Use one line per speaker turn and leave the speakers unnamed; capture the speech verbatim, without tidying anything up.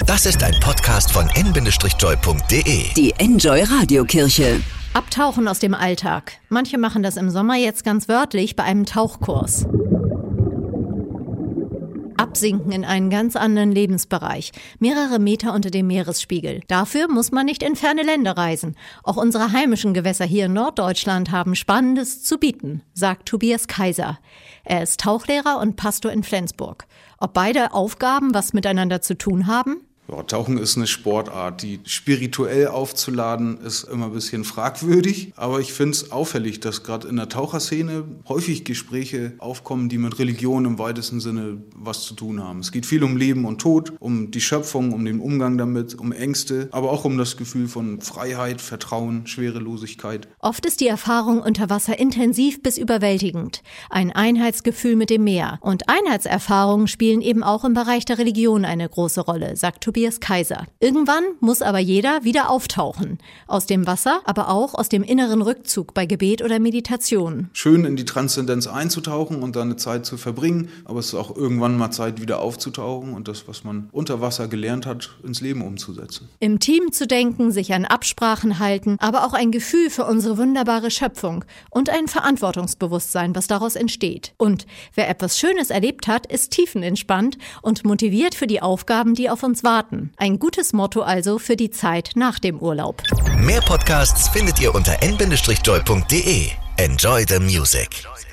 Das ist ein Podcast von n Bindestrich joy punkt de.
Die Enjoy Radiokirche.
Abtauchen aus dem Alltag. Manche machen das im Sommer jetzt ganz wörtlich bei einem Tauchkurs. Absinken in einen ganz anderen Lebensbereich, mehrere Meter unter dem Meeresspiegel. Dafür muss man nicht in ferne Länder reisen. Auch unsere heimischen Gewässer hier in Norddeutschland haben Spannendes zu bieten, sagt Tobias Kaiser. Er ist Tauchlehrer und Pastor in Flensburg. Ob beide Aufgaben was miteinander zu tun haben?
Ja, Tauchen ist eine Sportart, die spirituell aufzuladen ist immer ein bisschen fragwürdig. Aber ich finde es auffällig, dass gerade in der Taucherszene häufig Gespräche aufkommen, die mit Religion im weitesten Sinne was zu tun haben. Es geht viel um Leben und Tod, um die Schöpfung, um den Umgang damit, um Ängste, aber auch um das Gefühl von Freiheit, Vertrauen, Schwerelosigkeit.
Oft ist die Erfahrung unter Wasser intensiv bis überwältigend. Ein Einheitsgefühl mit dem Meer. Und Einheitserfahrungen spielen eben auch im Bereich der Religion eine große Rolle, sagt Tobias Kaiser. Irgendwann muss aber jeder wieder auftauchen. Aus dem Wasser, aber auch aus dem inneren Rückzug bei Gebet oder Meditation.
Schön in die Transzendenz einzutauchen und da eine Zeit zu verbringen, aber es ist auch irgendwann mal Zeit, wieder aufzutauchen und das, was man unter Wasser gelernt hat, ins Leben umzusetzen.
Im Team zu denken, sich an Absprachen halten, aber auch ein Gefühl für unsere wunderbare Schöpfung und ein Verantwortungsbewusstsein, was daraus entsteht. Und wer etwas Schönes erlebt hat, ist tiefenentspannt und motiviert für die Aufgaben, die auf uns warten. Ein gutes Motto also für die Zeit nach dem Urlaub.
Mehr Podcasts findet ihr unter n Bindestrich joy punkt de. Enjoy the music.